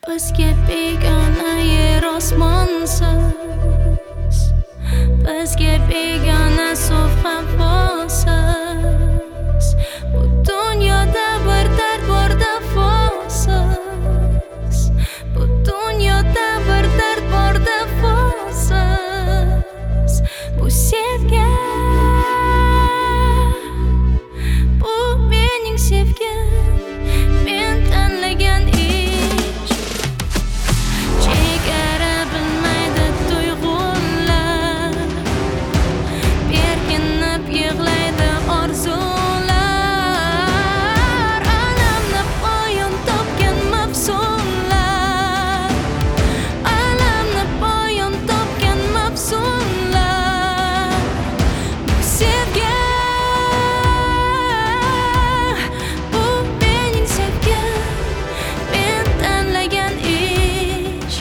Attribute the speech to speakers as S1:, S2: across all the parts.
S1: Bizga begona yer osmonsiz, bizga begona sof havosiz. Bu dunyoda bir dard bor dafosiz, bu dunyoda bir dard bor dafosiz. Bu sevgi, bu mening sevgim, men tanlagan ish. Chegara bilmaydi tuyg'ular, berkinib yig'laydi orzular. Alamni poyon topgan mafsonlar, alamni poyon topgan mafsonlar. Bu sevgi, bu mening sevgim, men tanlagan ish.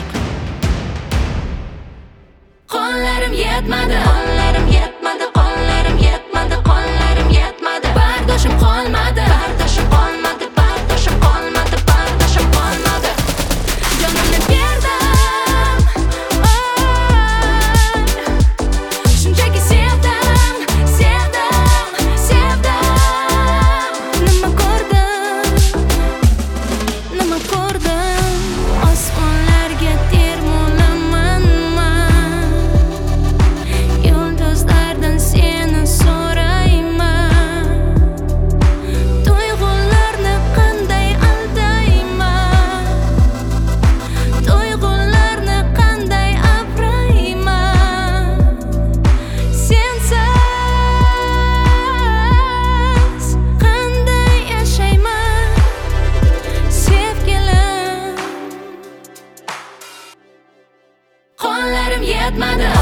S1: Qonlarim yetmadi, qonlarim yetmadi, qonlarim yetmadi, qonlarim yetmadi. Bardoshim qolmadi, bardoshim qolmadi, bardoshim qolmadi, bardoshim qolmadi. Jonimni berdim, shunchaki sevdim, sevdim, sevdim. Nima ko'rdim, nima ko'rdim? Osmonlarga termulamanman, yulduzlardan seni so'rayman. Tuyg'ularni qanday aldayman, tuyg'ularni qanday avrayman. Sensiz qanday yashayman, sevgilim. Qonlarim yetmadi,